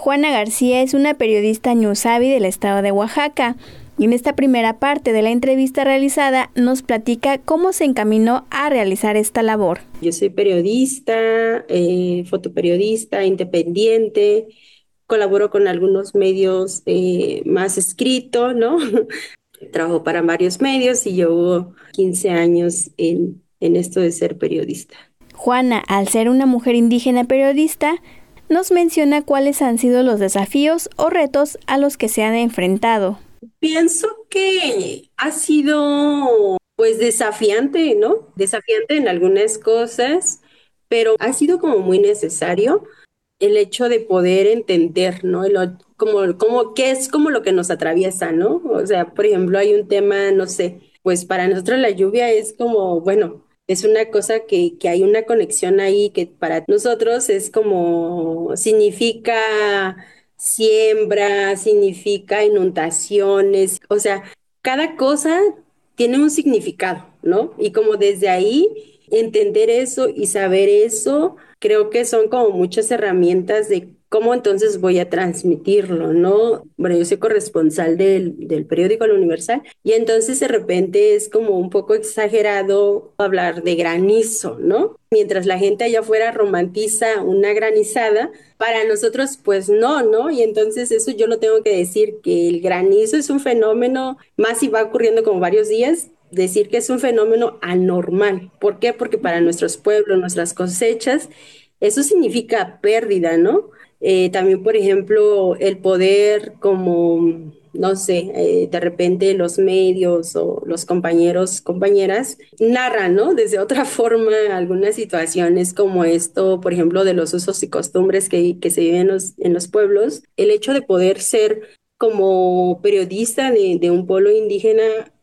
Juana García es una periodista ñusabi del estado de Oaxaca y en esta primera parte de la entrevista realizada nos platica cómo se encaminó a realizar esta labor. Yo soy periodista, fotoperiodista, independiente, colaboro con algunos medios más escrito, ¿no? Trabajo para varios medios y llevo 15 años en esto de ser periodista. Juana, al ser una mujer indígena periodista, nos menciona cuáles han sido los desafíos o retos a los que se han enfrentado. Pienso que ha sido pues desafiante, ¿no? Desafiante en algunas cosas, pero ha sido como muy necesario el hecho de poder entender, ¿no? Qué es como lo que nos atraviesa, ¿no? O sea, por ejemplo, hay un tema, no sé, pues para nosotros la lluvia es como, bueno, es una cosa que hay una conexión ahí que para nosotros es como, significa siembra, significa inundaciones, o sea, cada cosa tiene un significado, ¿no? Y como desde ahí entender eso y saber eso, creo que son como muchas herramientas de cómo entonces voy a transmitirlo, ¿no? Bueno, yo soy corresponsal del periódico El Universal y entonces de repente es como un poco exagerado hablar de granizo, ¿no? Mientras la gente allá afuera romantiza una granizada, para nosotros pues no, ¿no? Y entonces eso yo lo tengo que decir, que el granizo es un fenómeno, más si va ocurriendo como varios días, decir que es un fenómeno anormal. ¿Por qué? Porque para nuestros pueblos, nuestras cosechas, eso significa pérdida, ¿no? También, por ejemplo, el poder como, no sé, de repente los medios o los compañeros, compañeras, narran, ¿no? Desde otra forma algunas situaciones como esto, por ejemplo, de los usos y costumbres que se viven en los pueblos. El hecho de poder ser como periodista de un pueblo indígena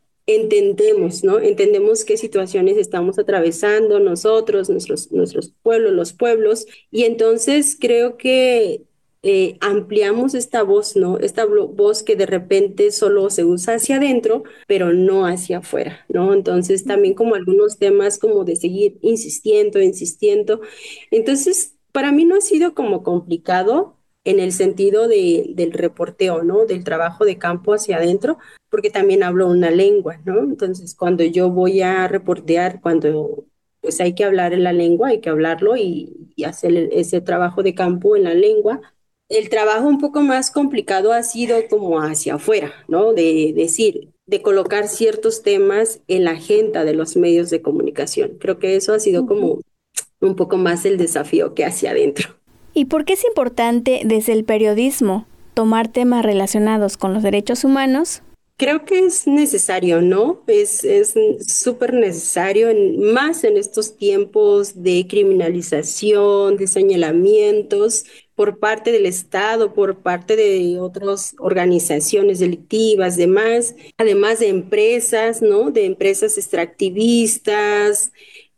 entendemos, ¿no? Entendemos qué situaciones estamos atravesando nosotros, nuestros pueblos, los pueblos, y entonces creo que ampliamos esta voz, ¿no? Esta voz que de repente solo se usa hacia adentro, pero no hacia afuera, ¿no? Entonces también como algunos temas como de seguir insistiendo, insistiendo. Entonces, para mí no ha sido como complicado en el sentido del reporteo, ¿no? Del trabajo de campo hacia adentro, porque también hablo una lengua, ¿no? Entonces, cuando yo voy a reportear, cuando pues hay que hablar en la lengua, hay que hablarlo y hacer ese trabajo de campo en la lengua. El trabajo un poco más complicado ha sido como hacia afuera, ¿no? De decir, de colocar ciertos temas en la agenda de los medios de comunicación. Creo que eso ha sido como un poco más el desafío que hacia adentro. ¿Y por qué es importante desde el periodismo tomar temas relacionados con los derechos humanos? Creo que es necesario, ¿no? Es súper necesario, más en estos tiempos de criminalización, de señalamientos por parte del Estado, por parte de otras organizaciones delictivas, demás, además de empresas, ¿no? De empresas extractivistas.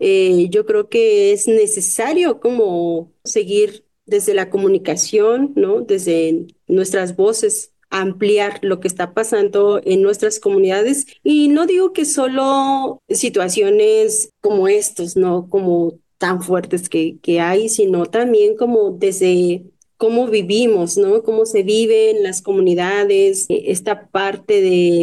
Yo creo que es necesario como seguir desde la comunicación, ¿no? Desde nuestras voces ampliar lo que está pasando en nuestras comunidades. Y no digo que solo situaciones como estos, ¿no? Como tan fuertes que hay, sino también como desde cómo vivimos, ¿no? Cómo se vive en las comunidades, esta parte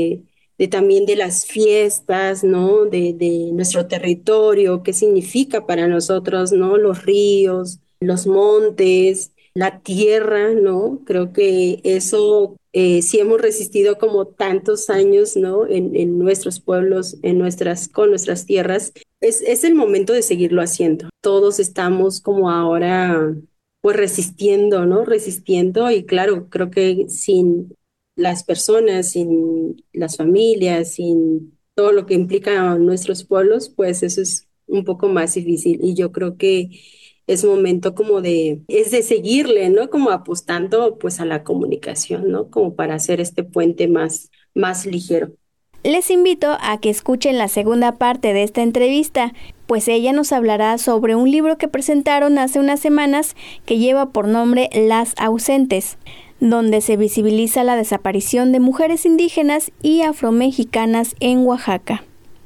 de también de las fiestas, ¿no? De nuestro territorio, qué significa para nosotros, ¿no? Los ríos, los montes, la tierra, ¿no? Creo que eso sí hemos resistido como tantos años, ¿no? En nuestros pueblos, con nuestras tierras. Es el momento de seguirlo haciendo. Todos estamos como ahora, pues resistiendo, ¿no? Resistiendo y claro, creo que sin las personas, sin las familias, sin todo lo que implica a nuestros pueblos, pues eso es un poco más difícil. Y yo creo que es momento como es de seguirle, ¿no? Como apostando pues a la comunicación, ¿no? Como para hacer este puente más ligero. Les invito a que escuchen la segunda parte de esta entrevista, pues ella nos hablará sobre un libro que presentaron hace unas semanas que lleva por nombre Las ausentes, donde se visibiliza la desaparición de mujeres indígenas y afromexicanas en Oaxaca.